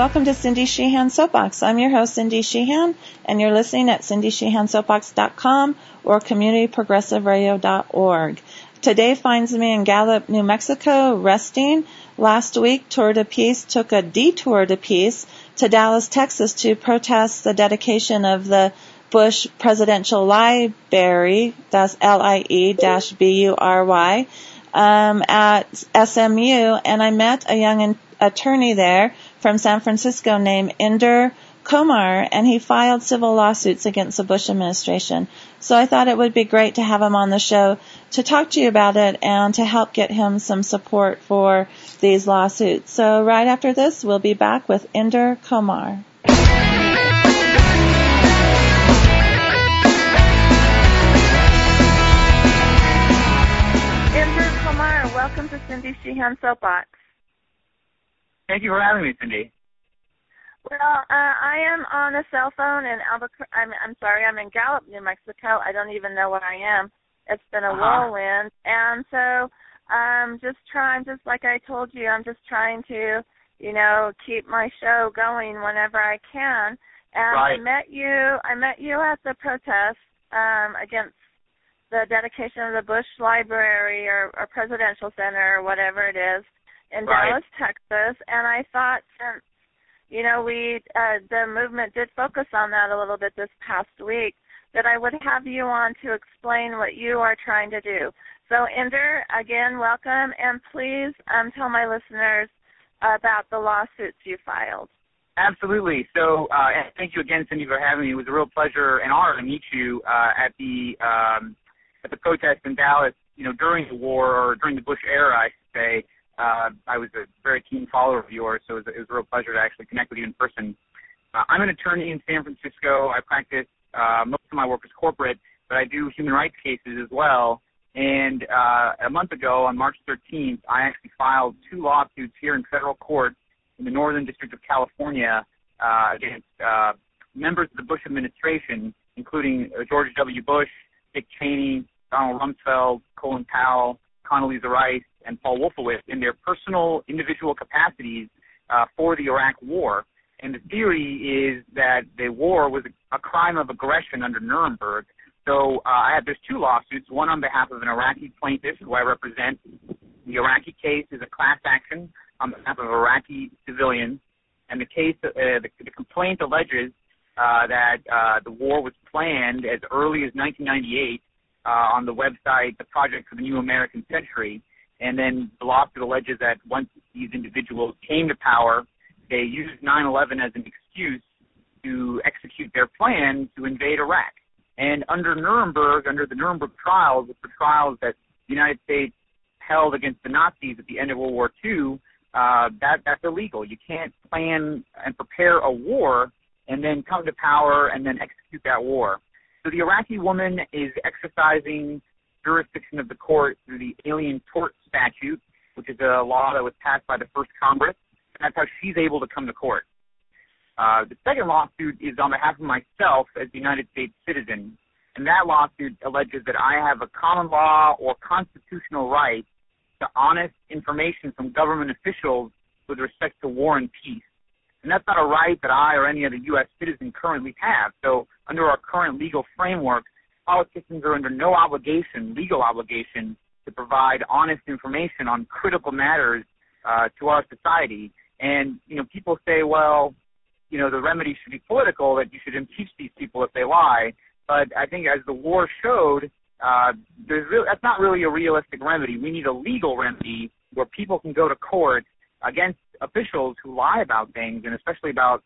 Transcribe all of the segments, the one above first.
welcome to Cindy Sheehan Soapbox. I'm your host, Cindy Sheehan, and you're listening at cindysheehansoapbox.com or communityprogressiveradio.org. Today finds me in Gallup, New Mexico, resting. Last week, Tour de Peace took a detour de peace to Dallas, Texas to protest the dedication of the Bush Presidential Library, that's LIE-BURY, at SMU, and I met a young attorney there from San Francisco named Inder Komar, and he filed civil lawsuits against the Bush administration. So I thought it would be great to have him on the show to talk to you about it and to help get him some support for these lawsuits. So right after this, we'll be back with Inder Komar. Inder Komar, welcome to Cindy Sheehan Soapbox. Thank you for having me, Cindy. Well, I am on a cell phone in Albuquerque. I'm in Gallup, New Mexico. I don't even know where I am. It's been a whirlwind. And so just like I told you, I'm just trying to, keep my show going whenever I can. And right. I met you at the protest against the dedication of the Bush Library or Presidential Center or whatever it is in Dallas, Texas, and I thought since, the movement did focus on that a little bit this past week, that I would have you on to explain what you are trying to do. So, Inder, again, welcome, and please tell my listeners about the lawsuits you filed. Absolutely. So, thank you again, Cindy, for having me. It was a real pleasure and honor to meet you at the protest in Dallas, during the war, or during the Bush era, I should say. I was a very keen follower of yours, so it was a real pleasure to actually connect with you in person. I'm an attorney in San Francisco. I practice, most of my work is corporate, but I do human rights cases as well. And a month ago, on March 13th, I actually filed 2 lawsuits here in federal court in the Northern District of California against members of the Bush administration, including George W. Bush, Dick Cheney, Donald Rumsfeld, Colin Powell, Condoleezza Rice, and Paul Wolfowitz in their personal individual capacities for the Iraq War. And the theory is that the war was a crime of aggression under Nuremberg. So there's 2 lawsuits, one on behalf of an Iraqi plaintiff who I represent. The Iraqi case is a class action on behalf of Iraqi civilians. And the case, the complaint alleges that the war was planned as early as 1998 on the website, the Project for the New American Century. And then the lawsuit alleges that once these individuals came to power, they used 9/11 as an excuse to execute their plan to invade Iraq. And under Nuremberg, under the Nuremberg trials, which were trials that the United States held against the Nazis at the end of World War II, that's illegal. You can't plan and prepare a war and then come to power and then execute that war. So the Iraqi woman is exercising jurisdiction of the court through the Alien Tort Statute, which is a law that was passed by the first Congress, and that's how she's able to come to court. The second lawsuit is on behalf of myself as a United States citizen, and that lawsuit alleges that I have a common law or constitutional right to honest information from government officials with respect to war and peace. And that's not a right that I or any other U.S. citizen currently have. So under our current legal framework, politicians are under no legal obligation, to provide honest information on critical matters to our society. And, people say, well, the remedy should be political, that you should impeach these people if they lie. But I think as the war showed, that's not really a realistic remedy. We need a legal remedy where people can go to court against officials who lie about things, and especially about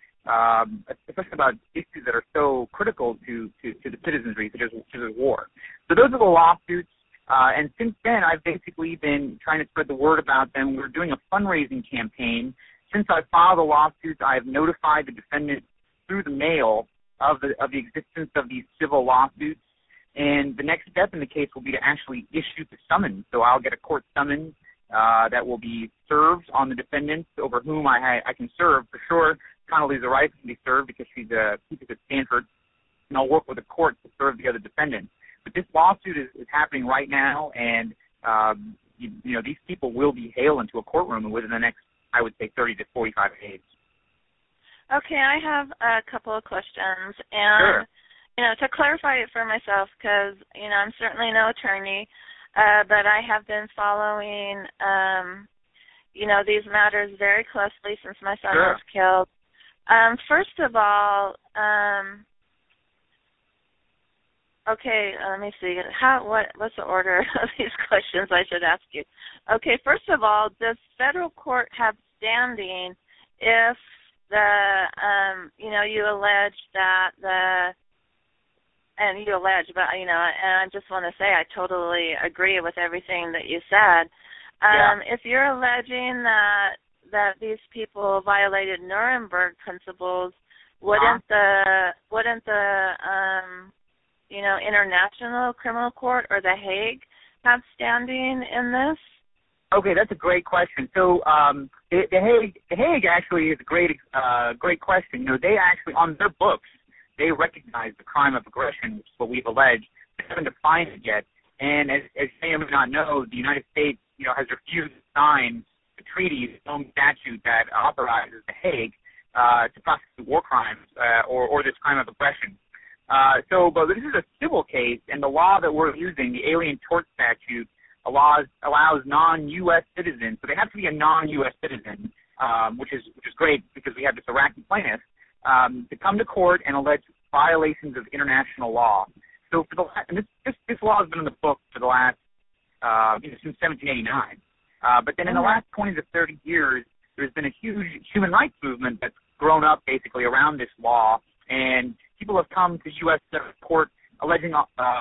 issues that are so critical to the citizenry, such as war. So those are the lawsuits, and since then I've basically been trying to spread the word about them. We're doing a fundraising campaign. Since I filed the lawsuits, I have notified the defendants through the mail of the existence of these civil lawsuits, and the next step in the case will be to actually issue the summons. So I'll get a court summons that will be served on the defendants over whom I can serve. For sure, Condoleezza Rice can be served because she's a teacher at Stanford, and I'll work with the court to serve the other defendants. But this lawsuit is happening right now, and these people will be hailed into a courtroom within the next, I would say, 30 to 45 days. Okay, I have a couple of questions, and to clarify it for myself, because I'm certainly no attorney, but I have been following, these matters very closely since my son was killed. First of all, okay, let me see. What's the order of these questions I should ask you? Okay, first of all, does federal court have standing if you allege that and I just want to say I totally agree with everything that you said. If you're alleging that these people violated Nuremberg principles, wouldn't the International Criminal Court or The Hague have standing in this? Okay, that's a great question. So the Hague actually is a great question. They actually, on their books, they recognize the crime of aggression, which is what we've alleged. They haven't defined it yet. And as you may or may not know, the United States, has refused to sign the treaty, its own statute that authorizes The Hague to prosecute war crimes or this crime of aggression. But this is a civil case, and the law that we're using, the Alien Tort Statute, allows non-U.S. citizens, so they have to be a non-U.S. citizen, which is great because we have this Iraqi plaintiff, to come to court and allege violations of international law. So this law has been in the book for the last since 1789. But then in the last 20 to 30 years, there's been a huge human rights movement that's grown up basically around this law, and people have come to U.S. court alleging,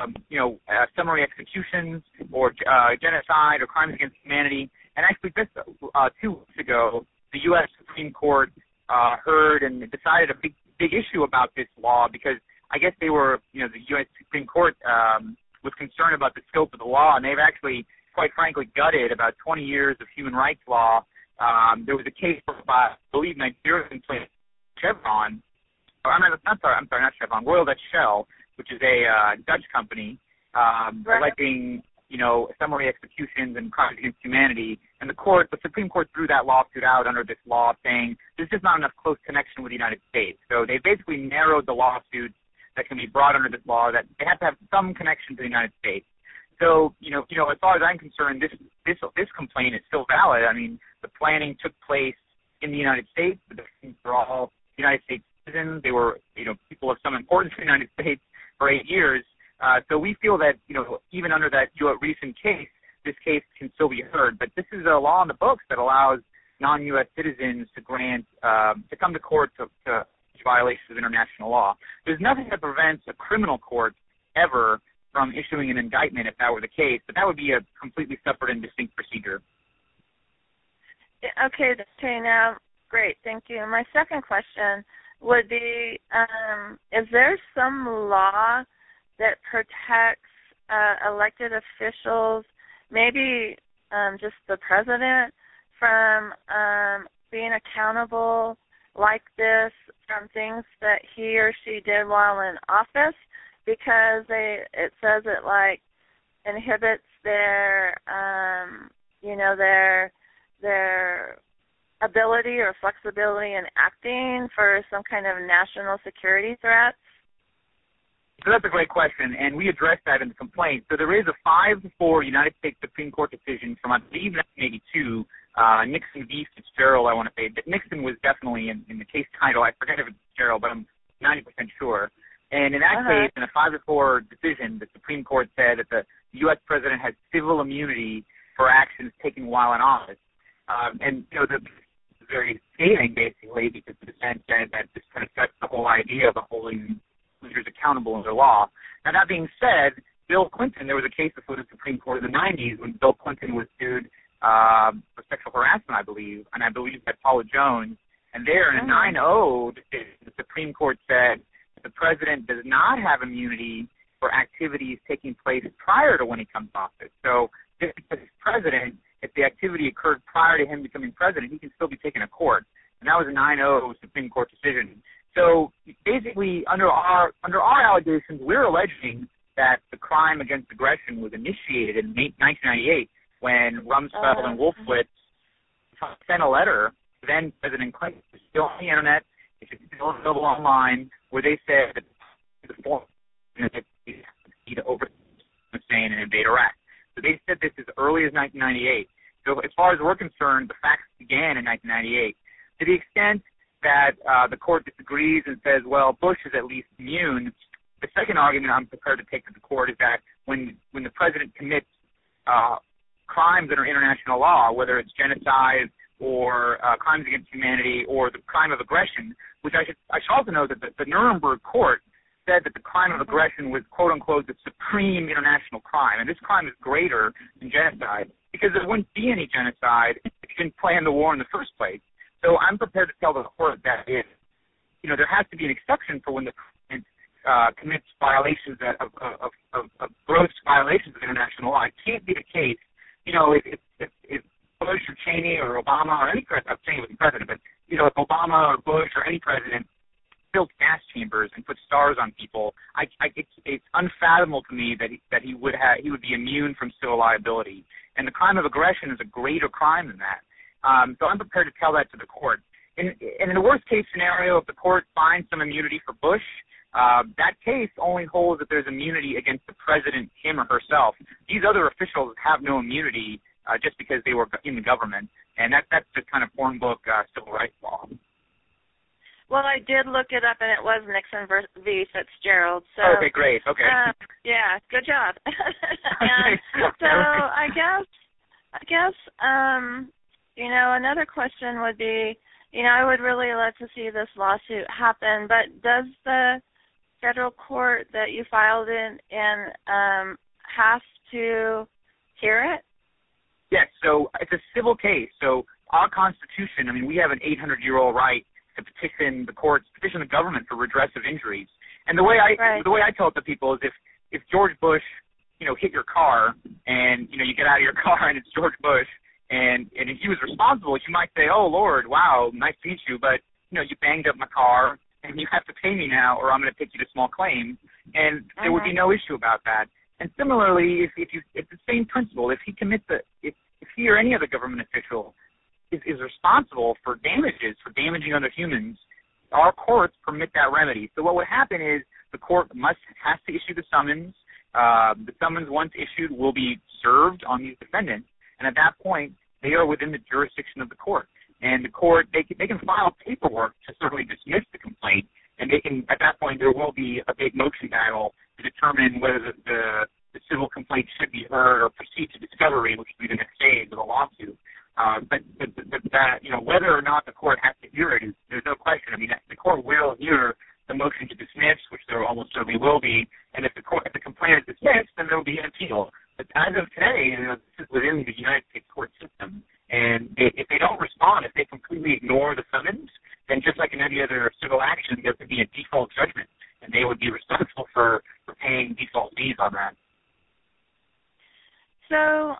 summary executions or genocide or crimes against humanity. And actually, just 2 weeks ago, the U.S. Supreme Court heard and decided a big issue about this law because I guess they were, the U.S. Supreme Court was concerned about the scope of the law, and they've actually, quite frankly, gutted about 20 years of human rights law. There was a case by, I believe, Nigerian plaintiff Chevron. I'm sorry, not Chevron, Royal Dutch Shell, which is a Dutch company, alleging, summary executions and crimes against humanity. And the Supreme Court threw that lawsuit out under this law, saying there's just not enough close connection with the United States. So they basically narrowed the lawsuits that can be brought under this law, that they have to have some connection to the United States. So, as far as I'm concerned, this complaint is still valid. I mean, the planning took place in the United States. The defendants were all United States citizens. They were, people of some importance in the United States for 8 years. So we feel that, even under that recent case, this case can still be heard. But this is a law in the books that allows non-U.S. citizens to to come to court to violations of international law. There's nothing that prevents a criminal court ever from issuing an indictment if that were the case, but that would be a completely separate and distinct procedure. Okay, now, great, thank you. My second question would be, is there some law that protects elected officials, maybe just the president, from being accountable like this from things that he or she did while in office, because it says it inhibits their ability or flexibility in acting for some kind of national security threats? So that's a great question, and we addressed that in the complaint. So there is a 5-4 United States Supreme Court decision from, I believe, 1982, Nixon v. Fitzgerald, I want to say. Nixon was definitely in the case title. I forget if it's Fitzgerald, but I'm 90% sure. And in that case, in a 5-4 decision, the Supreme Court said that the U.S. president has civil immunity for actions taken while in office. The very scathing, basically, because the dissent said that this kind of sets the whole idea of holding leaders accountable under law. Now, that being said, Bill Clinton, there was a case before the Supreme Court in the 90s when Bill Clinton was sued for sexual harassment, I believe, and I believe by Paula Jones. And there, in a 9-0 decision, the Supreme Court said that the president does not have immunity for activities taking place prior to when he comes to office. So just because he's president, if the activity occurred prior to him becoming president, he can still be taken to court. And that was a 9-0 Supreme Court decision. So basically, under our allegations, we're alleging that the crime against aggression was initiated in 1998 when Rumsfeld and Wolfowitz sent a letter to then President Clinton, still on the Internet, It's still available online, where they said that the form to overthrow Hussein and invade Iraq. So they said this as early as 1998. So as far as we're concerned, the facts began in 1998. To the extent that the court disagrees and says, well, Bush is at least immune, the second argument I'm prepared to take to the court is that when the president commits crimes under international law, whether it's genocide or crimes against humanity or the crime of aggression, which I should also know that the Nuremberg court said that the crime of aggression was, quote unquote, the supreme international crime, and this crime is greater than genocide because there wouldn't be any genocide if you didn't plan the war in the first place. So I'm prepared to tell the court that there has to be an exception for when the president commits violations of gross violations of international law. It can't be the case, if Bush or Cheney or Obama or any president, Cheney was the president, but if Obama or Bush or any president built gas chambers and put stars on people, it's unfathomable to me that he would be immune from civil liability. And the crime of aggression is a greater crime than that. So I'm prepared to tell that to the court. And in the worst case scenario, if the court finds some immunity for Bush, that case only holds that there's immunity against the president, him or herself. These other officials have no immunity just because they were in the government, and that's just kind of form book civil rights law. Well, I did look it up, and it was Nixon v. Fitzgerald. So, okay, great. Okay. Yeah, good job. And so I guess another question would be, I would really love to see this lawsuit happen, but does the federal court that you filed in have to hear it? Yes, so it's a civil case. So our Constitution, we have an 800-year-old right to petition the government for redress of injuries. And the way I tell it to people is if George Bush, hit your car and, you get out of your car and it's George Bush and if he was responsible, you might say, oh, Lord, wow, nice to meet you, but, you banged up my car and you have to pay me now or I'm going to take you to small claims. And there would be no issue about that. And similarly, it's the same principle. If he commits if he or any other government official is responsible for damaging other humans, our courts permit that remedy. So what would happen is the court has to issue the summons. The summons, once issued, will be served on these defendants, and at that point, they are within the jurisdiction of the court. And the court, they can file paperwork to certainly dismiss the complaint, and at that point, there will be a big motion battle to determine whether the civil complaint should be heard or proceed to discovery, which will be the next stage of the lawsuit. But whether or not the court has to hear it, there's no question. The court will hear the motion to dismiss, which there almost certainly will be, and if the complaint is dismissed, then there will be an appeal. But as of today, this is within the United States court system, and if they don't respond, if they completely ignore the summons, then just like in any other civil action, there could be a default judgment, and they would be responsible for paying default fees on that. So,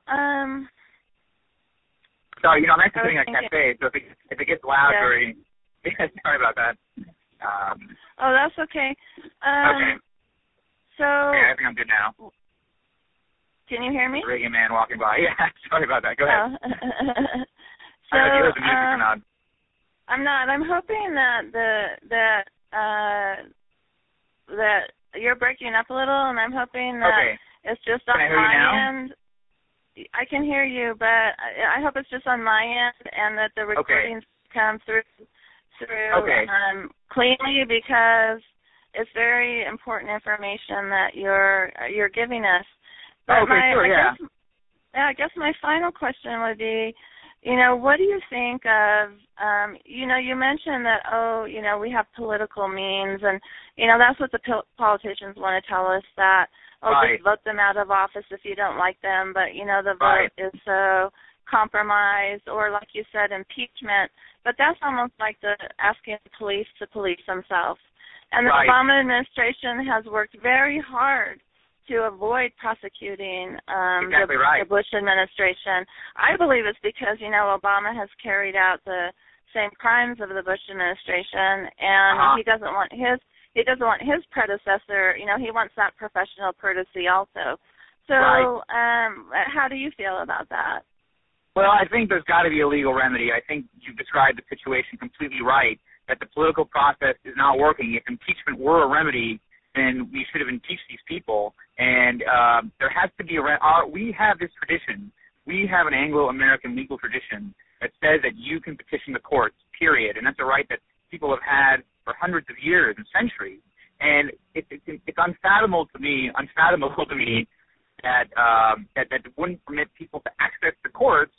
sorry, I'm actually sitting at a cafe, so if it gets loud sorry about that. Oh, that's okay. Okay. So. Okay, I think I'm good now. Can you hear me? Reagan man walking by. Yeah, sorry about that. Go ahead. So, I don't know if you heard the music or not. I'm not. I'm hoping that you're breaking up a little, and I'm hoping that it's just on my end. I can hear you, but I hope it's just on my end, and that the recordings come through cleanly, because it's very important information that you're giving us. But I guess my final question would be, what do you think of, you mentioned that, we have political means, and, that's what the politicians want to tell us, that, just vote them out of office if you don't like them, but, the vote is so compromised, or like you said, impeachment, but that's almost like asking the police to police themselves. And the Obama administration has worked very hard to avoid prosecuting the Bush administration. I believe it's because, Obama has carried out the same crimes of the Bush administration, and he doesn't want his predecessor, he wants that professional courtesy also. So how do you feel about that? Well, I think there's got to be a legal remedy. I think you've described the situation completely right. that the political process is not working. If impeachment were a remedy, then we should have impeached these people. And there has to be we have this tradition. We have an Anglo-American legal tradition that says that you can petition the courts, period. And that's a right that people have had for hundreds of years and centuries. And it's unfathomable to me that that wouldn't permit people to access the courts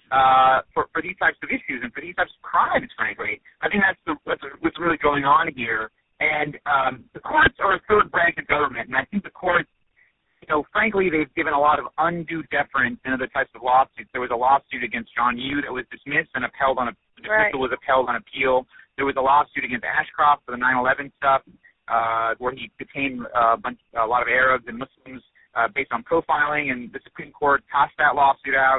for these types of issues and for these types of crimes, frankly. I think that's what's really going on here. And the courts are a third branch of government, and I think the courts, frankly, they've given a lot of undue deference in other types of lawsuits. There was a lawsuit against John Yoo that was dismissed and upheld on the dismissal was upheld on appeal. There was a lawsuit against Ashcroft for the 9/11 stuff, where he detained a lot of Arabs and Muslims based on profiling, and the Supreme Court tossed that lawsuit out.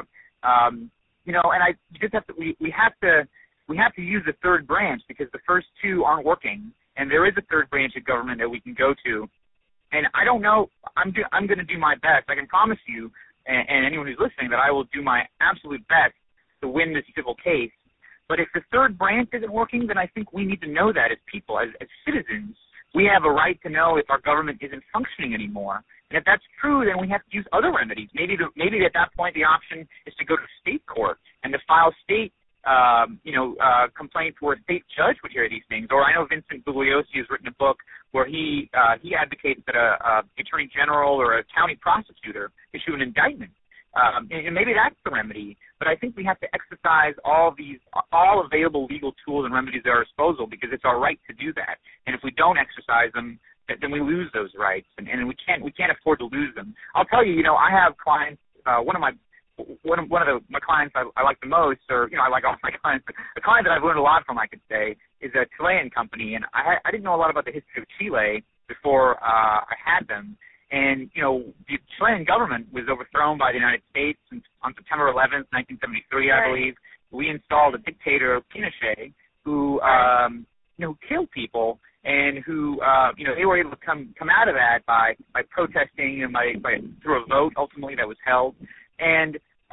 And you just have to we have to use the third branch because the first two aren't working, and there is a third branch of government that we can go to. And I don't know. I'm going to do my best. I can promise you, and anyone who's listening, that I will do my absolute best to win this civil case. But if the third branch isn't working, then I think we need to know that as people, as citizens. We have a right to know if our government isn't functioning anymore. And if that's true, then we have to use other remedies. Maybe at that point the option is to go to state court and to file state complaints where a state judge would hear these things. Or I know Vincent Bugliosi has written a book where he advocates that a attorney general or a county prosecutor issue an indictment. And maybe that's the remedy. But I think we have to exercise all available legal tools and remedies at our disposal because it's our right to do that. And if we don't exercise them, then we lose those rights, and we can't afford to lose them. I'll tell you, I have clients. One of my clients I like the most, or I like all my clients. But the client that I've learned a lot from, I could say, is a Chilean company, and I didn't know a lot about the history of Chile before I had them. And the Chilean government was overthrown by the United States on September 11th, 1973, I believe. We installed a dictator, Pinochet, who killed people. And who, they were able to come out of that by protesting and by through a vote ultimately that was held. And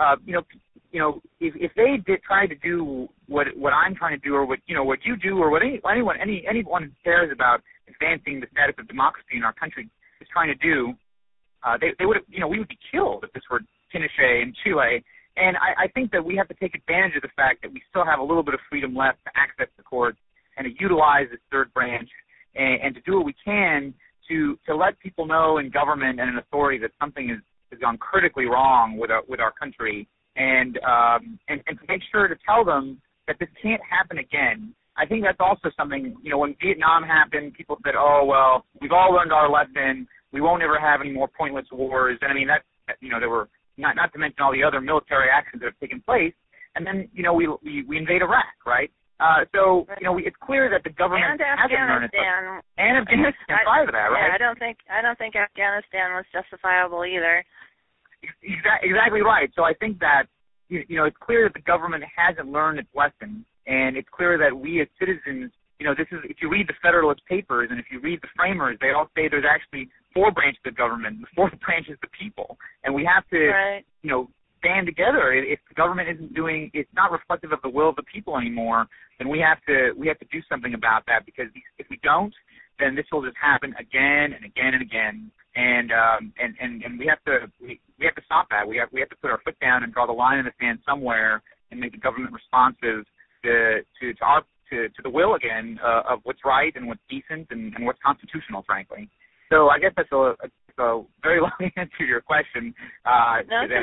if they try to do what I'm trying to do, or what you do, or what anyone who cares about advancing the status of democracy in our country is trying to do, they would we would be killed if this were Pinochet in Chile. And I think that we have to take advantage of the fact that we still have a little bit of freedom left to access the courts and to utilize this third branch and to do what we can to let people know in government and in authority that something has gone critically wrong with our country, and to make sure to tell them that this can't happen again. I think that's also something, when Vietnam happened, people said, oh, well, we've all learned our lesson. We won't ever have any more pointless wars. And I mean, there were, not to mention all the other military actions that have taken place. And then, we invade Iraq, right? It's clear that the government hasn't learned it. And Afghanistan prior to that, right? Yeah, I don't think Afghanistan was justifiable either. Exactly right. So I think that it's clear that the government hasn't learned its lesson, and it's clear that we as citizens, this is, if you read the Federalist Papers and if you read the framers, they all say there's actually four branches of government. The fourth branch is the people, and we have to, stand together. If the government it's not reflective of the will of the people anymore, then we have to do something about that, because if we don't, then this will just happen again and again and again. And we have to stop that. We have to put our foot down and draw the line in the sand somewhere and make the government responsive to the will again of what's right and what's decent and what's constitutional, frankly. So I guess that's a very long answer to your question. I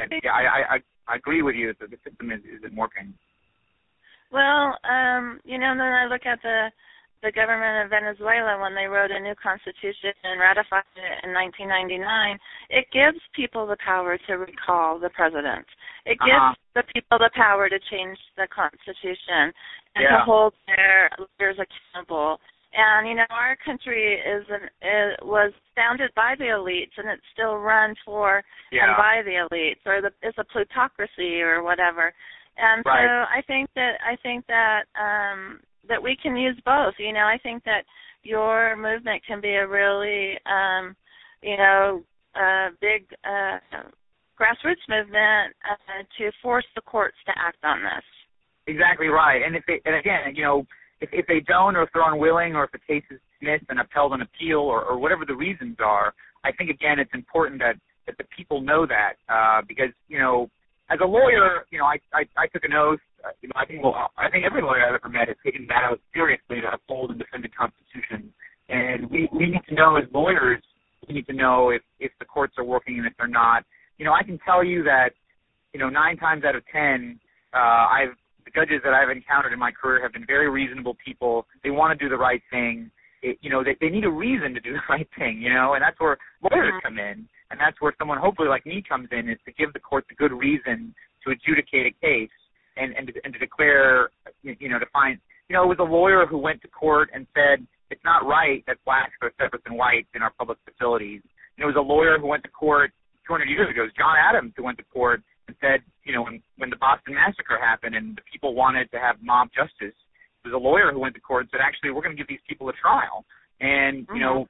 agree with you that the system isn't working. Well, then I look at the government of Venezuela when they wrote a new constitution and ratified it in 1999. It gives people the power to recall the president. It gives the people the power to change the constitution and to hold their leaders accountable. And, our country was founded by the elites, and it's still run for and by the elites, or it's a plutocracy or whatever. And so I think that that we can use both. I think that your movement can be a really, big grassroots movement to force the courts to act on this. Exactly right. And again, if they don't, or if they're unwilling, or if the case is dismissed and upheld on appeal, or whatever the reasons are, I think, again, it's important that the people know that, because, as a lawyer, I took an oath. I think every lawyer I've ever met has taken that oath seriously to uphold and defend the Constitution. And we need to know, as lawyers, we need to know if the courts are working and if they're not. I can tell you that, 9 times out of 10, the judges that I've encountered in my career have been very reasonable people. They want to do the right thing. They need a reason to do the right thing, and that's where lawyers come in. And that's where someone hopefully like me comes in, is to give the courts a good reason to adjudicate a case and to declare, to find, it was a lawyer who went to court and said it's not right that blacks are separate than whites in our public facilities. It was a lawyer who went to court 200 years ago. It was John Adams who went to court and said, when the Boston Massacre happened and the people wanted to have mob justice, there was a lawyer who went to court and said, actually, we're going to give these people a trial. And,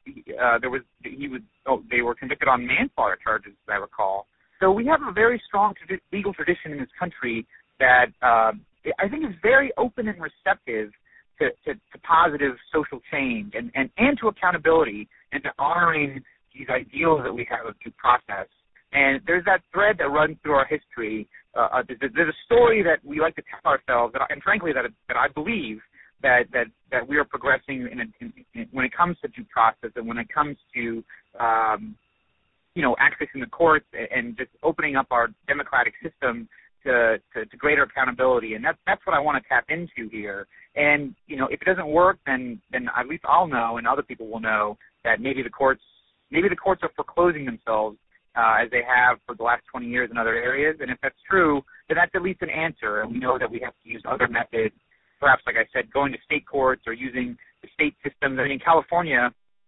they were convicted on manslaughter charges, as I recall. So we have a very strong legal tradition in this country that I think is very open and receptive to positive social change and to accountability and to honoring these ideals that we have of due process. And there's that thread that runs through our history. There's a story that we like to tell ourselves, and frankly, that I believe that we are progressing when it comes to due process and when it comes to accessing the courts and just opening up our democratic system to greater accountability. And that's what I want to tap into here. And if it doesn't work, then at least I'll know, and other people will know, that maybe the courts are foreclosing themselves as they have for the last 20 years in other areas. And if that's true, then that's at least an answer. And we know that we have to use other methods, perhaps, like I said, going to state courts or using the state systems. I mean, in California,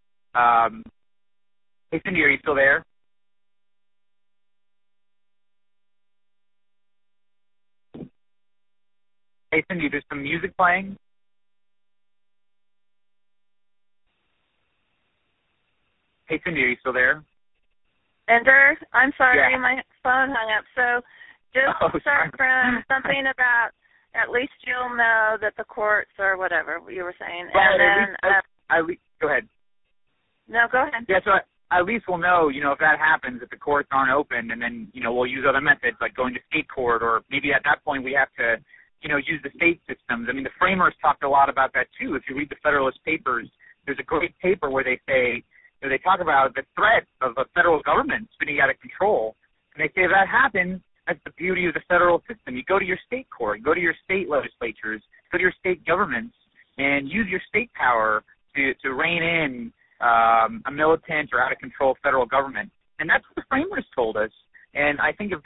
hey, Cindy, are you still there? Hey, Cindy, there's some music playing. Hey, Cindy, are you still there? Ender, I'm sorry, yeah. My phone hung up. So just start from something about, at least you'll know that the courts or whatever you were saying. Right, and then, at least, go ahead. No, go ahead. Yeah, so at least we'll know, if that happens, if the courts aren't open, and then, we'll use other methods like going to state court, or maybe at that point we have to, use the state systems. I mean, the framers talked a lot about that too. If you read the Federalist Papers, there's a great paper where they say, they talk about the threat of a federal government spinning out of control. And they say if that happens, that's the beauty of the federal system. You go to your state court, go to your state legislatures, go to your state governments, and use your state power to rein in a militant or out-of-control federal government. And that's what the framers told us. And I think if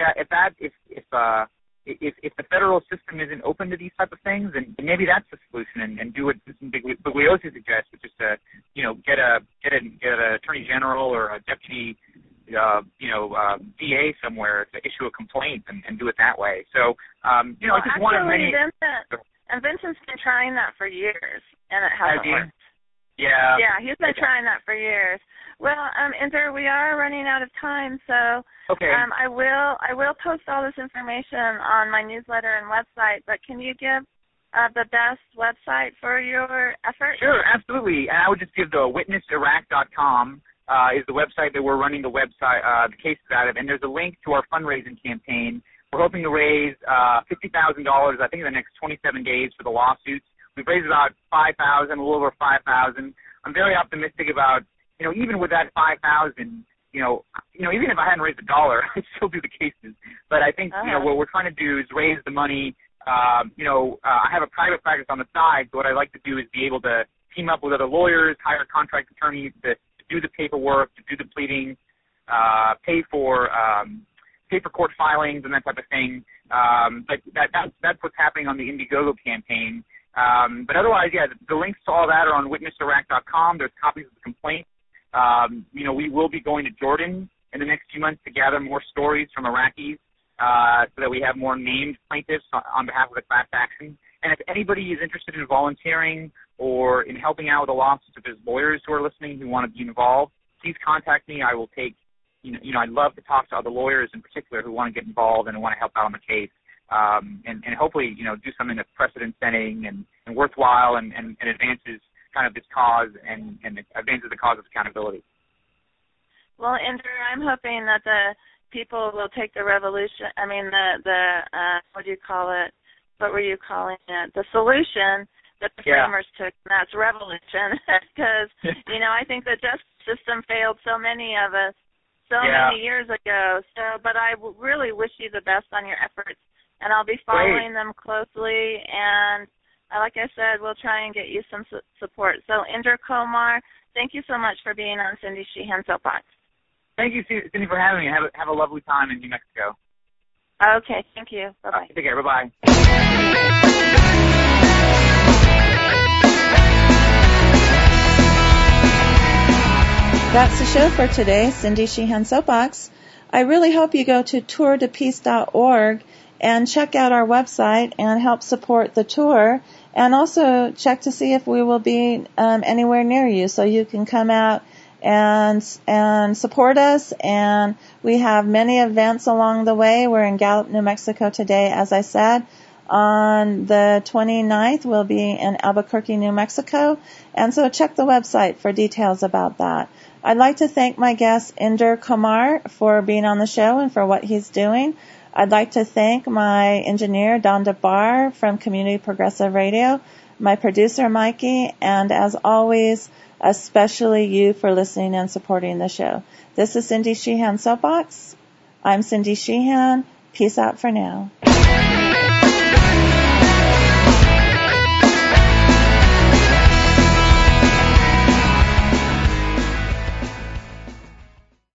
the federal system isn't open to these type of things, then maybe that's the solution, and do what Bugliosi suggests, which is to get an attorney general or a deputy DA somewhere to issue a complaint and do it that way. So I just wanted many. Vincent's been trying that for years, and it hasn't worked. Yeah. Yeah, he's been trying that for years. Well, Ender, we are running out of time, so okay. I will post all this information on my newsletter and website, but can you give the best website for your effort? Sure, absolutely. And I would just give the witnessiraq.com is the website that we're running the cases out of, and there's a link to our fundraising campaign. We're hoping to raise $50,000, I think, in the next 27 days for the lawsuits. We've raised about $5,000, a little over $5,000. I'm very optimistic about, even with that $5,000, even if I hadn't raised $1, I'd still do the cases. But I think, what we're trying to do is raise the money. I have a private practice on the side, so what I'd like to do is be able to team up with other lawyers, hire contract attorneys to do the paperwork, to do the pleading, pay for court filings and that type of thing. But that's what's happening on the Indiegogo campaign. But otherwise, the links to all that are on witnessiraq.com. There's copies of the complaint. We will be going to Jordan in the next few months to gather more stories from Iraqis so that we have more named plaintiffs on behalf of the class action. And if anybody is interested in volunteering or in helping out with a lawsuit, if there's lawyers who are listening who want to be involved, please contact me. I will take, I'd love to talk to other lawyers in particular who want to get involved and want to help out on the case. and hopefully, do something that's precedent-setting and worthwhile and advances kind of this cause and advances the cause of accountability. Well, Inder, I'm hoping that the people will take the revolution, what do you call it? What were you calling it? The solution that the framers took, and that's revolution. Because, I think the justice system failed so many of us many years ago. But I really wish you the best on your efforts, and I'll be following them closely. And like I said, we'll try and get you some support. So, Inder Komar, thank you so much for being on Cindy Sheehan Soapbox. Thank you, Cindy, for having me. Have a lovely time in New Mexico. Okay, thank you. Bye-bye. Take care. Bye-bye. That's the show for today, Cindy Sheehan Soapbox. I really hope you go to tourdepeace.org and check out our website and help support the tour, and also check to see if we will be anywhere near you so you can come out and support us. And we have many events along the way. We're in Gallup, New Mexico today, as I said. On the 29th, we'll be in Albuquerque, New Mexico. And so check the website for details about that. I'd like to thank my guest, Inder Komar, for being on the show and for what he's doing. I'd like to thank my engineer, Donda Barr, from Community Progressive Radio, my producer, Mikey, and as always, especially you for listening and supporting the show. This is Cindy Sheehan Soapbox. I'm Cindy Sheehan. Peace out for now.